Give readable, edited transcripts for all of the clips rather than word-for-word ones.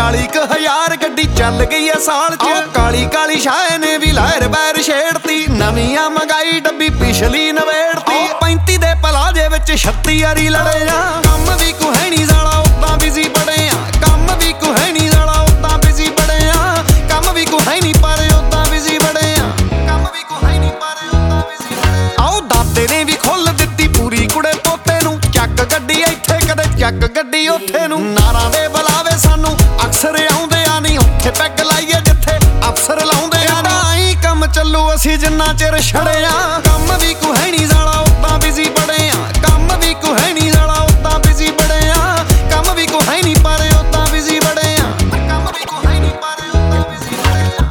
40,000 ਗੱਡੀ ਚੱਲ ਗਈ ਐ ਸਾਲ ਚ। ਕਾਲੀ ਕਾਲੀ ਸ਼ਾਹ ਨੇ ਵੀ ਲਹਿਰ ਬੈਰ ਛੇੜਤੀ, ਨਵੀਆਂ ਮੰਗਾਈ ਡੱਬੀ ਪਿਛਲੀ ਨਵੇੜਤੀ। 35 ਦੇ ਪਲਾਜੇ ਵਿੱਚ 36 ਵਾਰੀ ਲੜੇ ਆ। ਕੰਮ ਵੀ ਕੁਹੈ ਨੀ ਸਾਲਾ ਉਦਾਂ ਬਿਜ਼ੀ ਬੜੇ ਆ। ਕੰਮ ਵੀ ਕੁਹੈ ਨੀ ਸਾਲਾ ਉਦਾਂ ਬਿਜ਼ੀ ਬੜੇ ਆ। ਕੰਮ ਵੀ ਕੁਹੈ ਨੀ ਪਰ ਉਦਾਂ ਬਿਜ਼ੀ ਬੜੇ ਆ। ਕੰਮ ਵੀ ਕੁਹੈ ਨੀ ਪਰ ਉਦਾਂ ਬਿਜ਼ੀ ਬੜੇ ਆ। ਆਓ ਦਾਤੇ ਨੇ ਵੀ ਖੁੱਲ ਦਿੱਤੀ ਪੂਰੀ ਕੁੜੇ ਪੋਤੇ ਨੂੰ। ਚੱਕ ਗੱਡੀ ਇੱਥੇ ਕਦੇ ਚੱਕ ਗੱਡੀ ਉੱਥੇ ਨੂੰ। ਨਾਰਾਂ ਦੇ ਬੁਲਾਵੇ ਸਾਨੂੰ ਅਕਸਰ ਆਉਂਦੇ ਆ, ਨਹੀਂ ਉੱਥੇ ਪੈਗ ਲਾਈਏ ਜਿੱਥੇ ਅਫਸਰ ਲਾਉਂਦੇ ਆ। ਆਈ ਕੰਮ ਚੱਲੂ ਅਸੀਂ ਜਿੰਨਾ ਚਿਰ ਛੜਿਆ। ਕੰਮ ਵੀ ਕੁਹੈ ਨੀ ਸਾਲਾ ਉਦਾਂ ਬਿਜ਼ੀ ਬੜੇ ਆ। ਕੰਮ ਵੀ ਕੁਹੈ ਨੀ ਸਾਲਾ ਉਦਾਂ ਬਿਜ਼ੀ ਬੜੇ ਆ। ਕੰਮ ਵੀ ਕੁਹੈ ਨੀ ਪਰ ਉਦਾਂ ਬਿਜ਼ੀ ਬੜੇ ਆ। ਕੰਮ ਵੀ ਕੁਹੈ ਨੀ ਪਰ ਉਦਾਂ ਬਿਜ਼ੀ ਬੜੇ ਆ।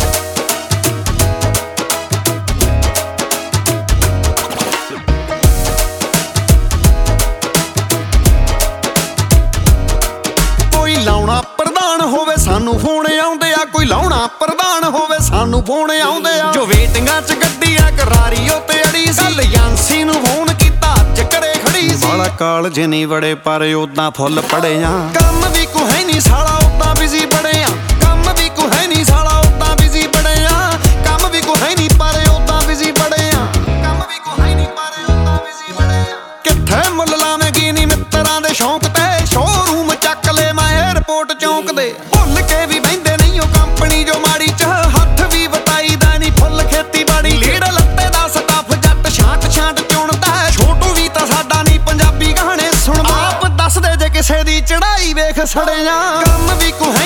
ਕੋਈ ਲਾਉਣਾ ਪ੍ਰਧਾਨ ਹੋਵੇ ਸਾਨੂੰ ਫੋਨ ਆਉਂਦੇ ਆ। ਕੋਈ ਲਾਉਣਾ ਪ੍ਰਧਾਨ ਹੋਵੇ ਸਾਨੂੰ ਫੋਨ ਆਉਂਦੇ ਆ। ਜੋ ਵੇਟਿੰਗਾਂ 'ਚ ਗੱਡੀ ਆ ਕਰਾਰੀ ਉਹ ਤੇ ਅੜੀ ਸੀ। ਕੱਲ ਏਜੰਸੀ ਨੂੰ ਫੋਨ ਕੀਤਾ ਅੱਜ ਘਰੇ ਖੜੀ ਸੀ। ਬਾਲਾ ਕਾਲਜ ਨੀ ਵੜੇ ਪਰ ਉਦਾਂ ਫੁੱਲ ਪੜੇ ਆ। ਕੰਮ ਵੀ ਕੁਹੈ ਨੀ ਸਾਲਾ ਉਦਾਂ ਬਿਜ਼ੀ ਬੜੇ ਆ। ਕੰਮ ਵੀ ਕੁਹੈ ਨੀ ਸਾਲਾ ਉਦਾਂ ਬਿਜ਼ੀ ਬੜੇ ਆ। ਕੰਮ ਵੀ ਕੁਹੈ ਨੀ ਪਰ ਉਦਾਂ ਬਿਜ਼ੀ ਬੜੇ ਆ। ਕੰਮ ਵੀ ਕੁਹੈ ਨੀ ਪਰ ਉਦਾਂ ਬਿਜ਼ੀ ਬੜੇ ਆ। ਕਿੱਥੇ ਮੁੱਲ ਲਾਵੇਂਗੀ ਨੀ ਮਿੱਤਰਾਂ ਦੇ ਸ਼ੌਂਕ ਤੇ। ਸ਼ੋਰੂਮ ਚੱਕ ਲੈ ਮੈਂ ਏਅਰਪੋਰਟ ਚੌਂਕ ਦੇ। ਭੁੱਲ ਕੇ ਵੀ ਬਹਿੰਦੇ ਨਹੀਂ ਉਹ ਕੰਪਨੀ ਜੋ ਮਾੜੀ ਚ। ਹੱਥ ਵੀ ਵਟਾਈਦਾ ਨੀ ਫੁੱਲ ਖੇਤੀਬਾੜੀ। ਲੀੜ ਲੱਤੇ ਦਾ ਸਟੱਫ ਜੱਟ ਛਾਂਟ ਛਾਂਟ ਚੁਣਦਾ। ਛੋਟੂ ਵੀ ਤਾਂ ਸਾਡਾ ਨੀ ਪੰਜਾਬੀ ਗਾਣੇ ਸੁਣਦਾ। ਆਪ ਦੱਸਦੇ ਜੇ ਕਿਸੇ ਦੀ ਚੜਾਈ ਵੇਖ ਸੜਿਆ। ਕੰਮ ਵੀ ਕੁਹੈ